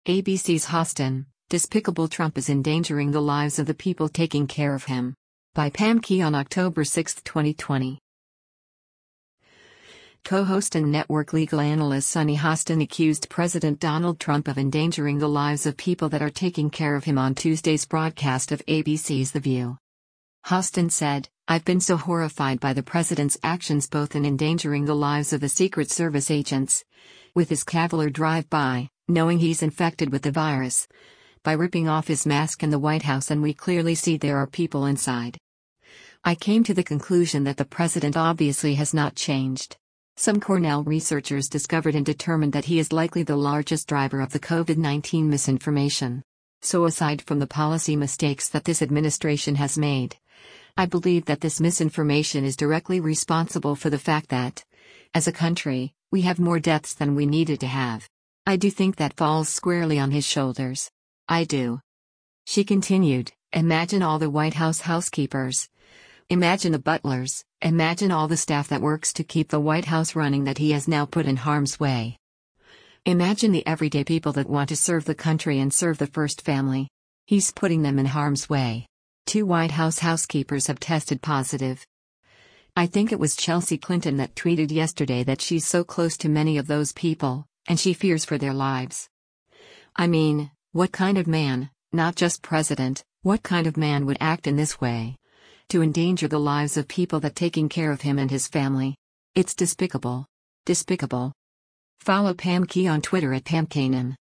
ABC's Hostin, Despicable Trump is endangering the lives of the people taking care of him. By Pam Key on October 6, 2020. Co-host and network legal analyst Sunny Hostin accused President Donald Trump of endangering the lives of people that are taking care of him on Tuesday's broadcast of ABC's The View. Hostin said, "I've been so horrified by the president's actions, both in endangering the lives of the Secret Service agents, with his cavalier drive-by, knowing he's infected with the virus, by ripping off his mask in the White House and we clearly see there are people inside. I came to the conclusion that the president obviously has not changed. Some Cornell researchers discovered and determined that he is likely the largest driver of the COVID-19 misinformation. So aside from the policy mistakes that this administration has made, I believe that this misinformation is directly responsible for the fact that, as a country, we have more deaths than we needed to have. I do think that falls squarely on his shoulders. I do." She continued, "Imagine all the White House housekeepers. Imagine the butlers, imagine all the staff that works to keep the White House running that he has now put in harm's way. Imagine the everyday people that want to serve the country and serve the first family. He's putting them in harm's way. 2 White House housekeepers have tested positive. I think it was Chelsea Clinton that tweeted yesterday that she's so close to many of those people, and she fears for their lives. I mean, what kind of man, not just president, what kind of man would act in this way? To endanger the lives of people that taking care of him and his family. It's despicable. Despicable." Follow Pam Key on Twitter at PamKanan.